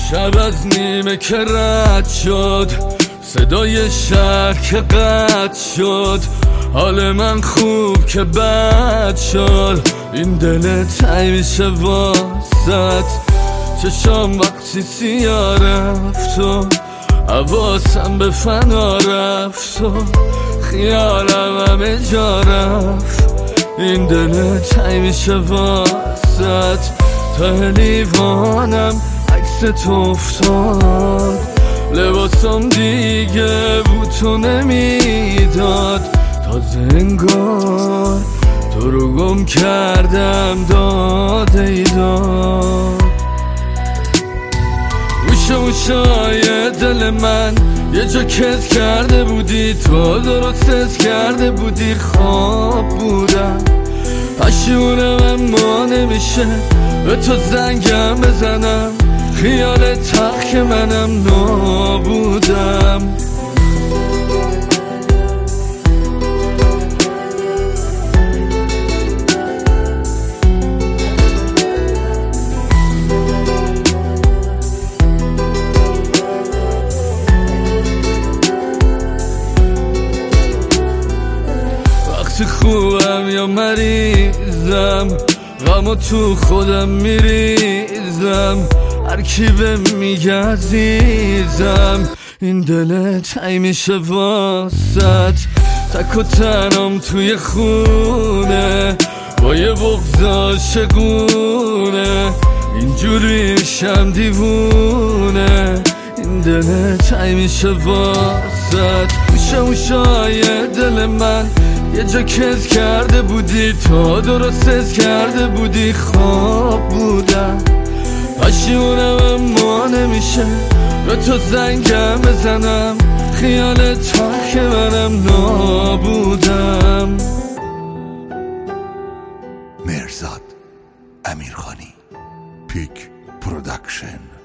شب از نیمه که رد شد، صدای شهر که قطع شد، حال من خوب که بد شد. این دل تنگ میشه واسط، چشام وقتی سیاه رفت و حواسم به فنا رفت و خیالم همه جا رفت. این دل تنگ میشه واسط، تا لیوانم عکس تو افتاد. لباسم دیگه بوتو نمیداد، تازه انگار تو رو گم کردم داده ای داد. گوشه دل من یه جا کز کرده بودی، تو درست حس کرده بودی خواب بودم. پشیمونم اما نمیشه به تو زنگم بزنم، خیال تخت که منم نابودم. وقتی خوبم یا مریضم، غمو تو خودم میریزم، هر کی به میگه عزیزم. این دل تنگ میشه واسط، تک و تنم توی خونه با یه بغض عاشقونه، اینجوری میشم دیوونه. این دل تنگ میشه واسط، گوشه دل من یه جا کز کرده بودی، تو درست حس کرده بودی خواب بودم. پشیمونم اما نمیشه به تو زنگم بزنم، خیال تخت که منم نابودم. مرزاد امیرخانی، پیک پرودکشن.